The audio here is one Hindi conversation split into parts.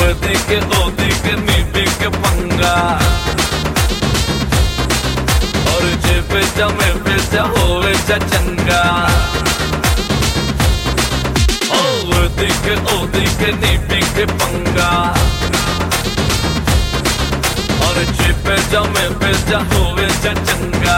ओदी के नीबी के पंगा और जे बेचा में बेचा होवे चा चंगा। ओदी के नीबी के पंगा और जे बेचा में बेचा होवे चा चंगा।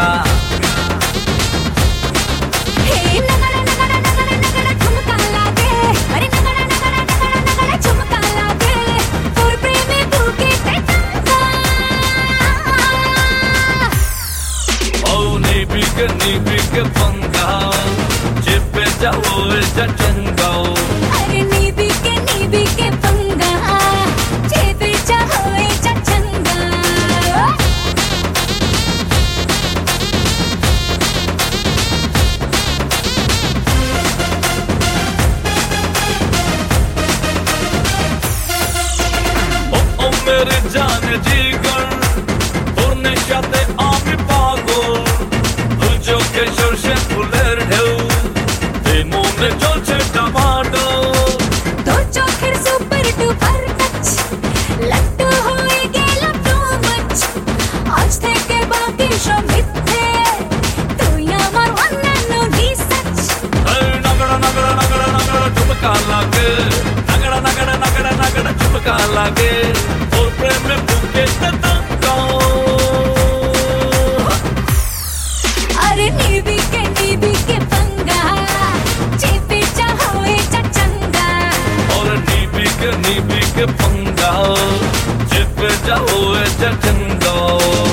नीबी के पंगा जे बेचा होवे चा चंगा। अरे नीबी के पंगा जे बेचा होवे चा चंगा। ओ मेरे जान जीगर और नशाते आमी पागल जो के शोरशे फुलेर ढेउ ए मोने चलছে टमाटो তোর চোখের সুপার ডুপার টাচ লট্টু হয়ে গেলাম টু মাচ। আজ থেকে বাকি সব মিথ্যে তুই আমার অন্যান্য রিসার্চ। नगड़ा नगड़ा नगड़ा नगड़ा झुमका लागे नगड़ा नगड़ा नगड़ा नगड़ा झुमका लागे और प्रेम में भूखे तंगा। अरे नीबी के पंगा जे बेचा होवे चा चंगा। और नीबी के पंगा जे बेचा होवे चा चंगा।